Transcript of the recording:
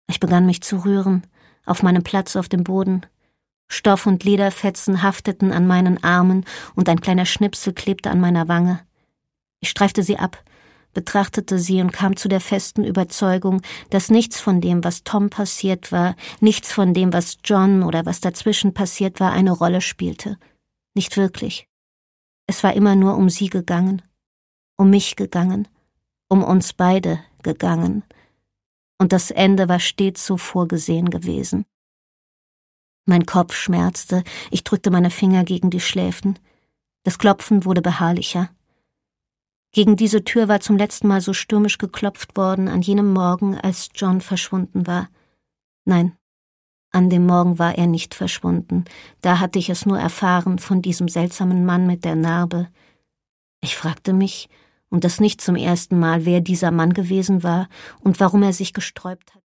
Ich begann mich zu rühren, auf meinem Platz auf dem Boden. Stoff- und Lederfetzen hafteten an meinen Armen und ein kleiner Schnipsel klebte an meiner Wange. Ich streifte sie ab, betrachtete sie und kam zu der festen Überzeugung, dass nichts von dem, was Tom passiert war, nichts von dem, was John oder was dazwischen passiert war, eine Rolle spielte. Nicht wirklich. Es war immer nur um sie gegangen, um mich gegangen, um uns beide gegangen. Und das Ende war stets so vorgesehen gewesen. Mein Kopf schmerzte, ich drückte meine Finger gegen die Schläfen. Das Klopfen wurde beharrlicher. Gegen diese Tür war zum letzten Mal so stürmisch geklopft worden an jenem Morgen, als John verschwunden war. Nein, an dem Morgen war er nicht verschwunden. Da hatte ich es nur erfahren von diesem seltsamen Mann mit der Narbe. Ich fragte mich, und das nicht zum ersten Mal, wer dieser Mann gewesen war und warum er sich gesträubt hat.